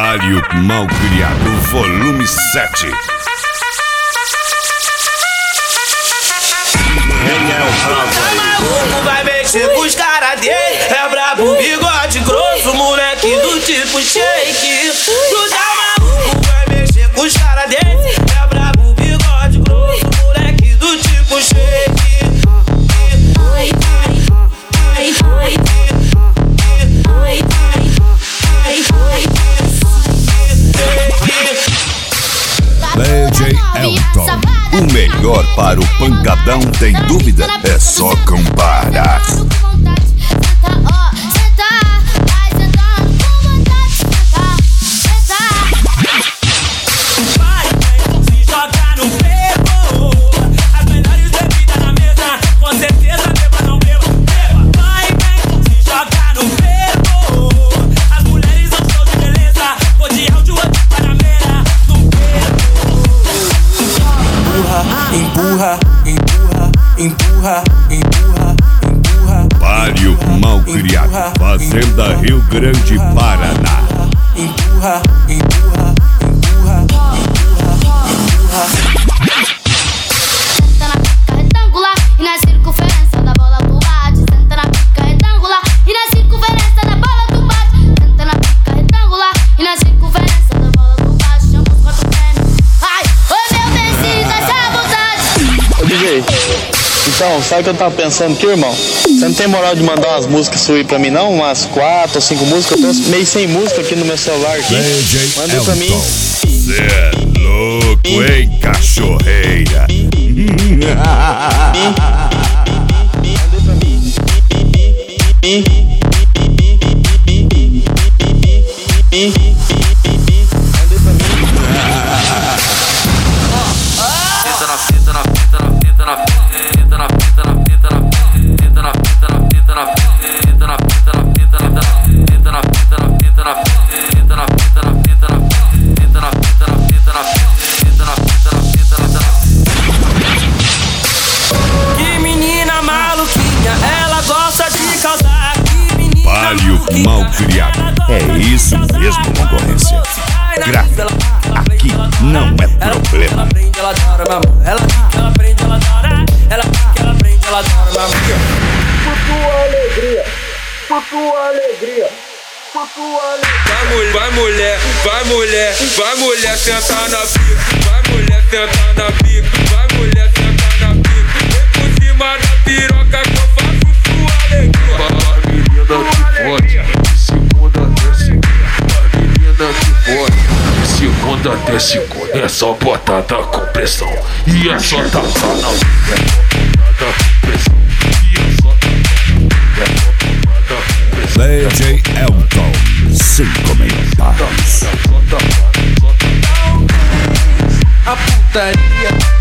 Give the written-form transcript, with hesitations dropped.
Palio Malcriado, volume 7. Quem é o brabo aí? Maluco vai mexer com os caras dele. É brabo, bigode grosso, moleque do tipo shake. Tu tá maluco, vai mexer com os caras dele. É brabo, bigode grosso, moleque do tipo shake. DJ Elton, o melhor para o pancadão, tem dúvida? É só comparar. Empurra, empurra, empurra, empurra, empurra. Palio Malcriado, Fazenda Rio Grande, Paraná. Empurra, empurra, empurra, empurra, empurra. Senta na pica retangular e na circunferência da bola tu bate. Senta na pica retangular e na circunferência da bola tu bate. Senta na pica retangular e na circunferência da bola tu bate. Chama os quatro pênis. Ai, ô meu Messi, tá à vontade. Ô DJ, então, sabe o que eu tava pensando aqui, irmão? Você não tem moral de mandar umas músicas suas pra mim, não? Umas 4 ou 5 músicas? Eu tô meio sem música aqui no meu celular aqui. DJ Manda pra mim. Cê é louco, hein, cachorreira? Que menina maluquinha, ela gosta de causar. Palio Malcriado, é isso mesmo, concorrência. Grave, aqui não é problema. Ela prende, ela adora, mamãe. Ela prende, ela adora. Ela prende, ela adora, mamãe. Por tua alegria, por tua alegria, por tua alegria. Vai mulher, vai mulher, vai mulher sentar na pica. Vai mulher sentar na pica, vai mulher sentar na pica. Vem por cima da piroca que eu faço sua alegria. Vai menina que pode, de segunda até segunda. Vai menina que pode, de segunda até segunda. É só botada com pressão e é só tatar na pica. É só botada com pressão e é só tatar com pressão. DJ Elton, sem comentários. A putaria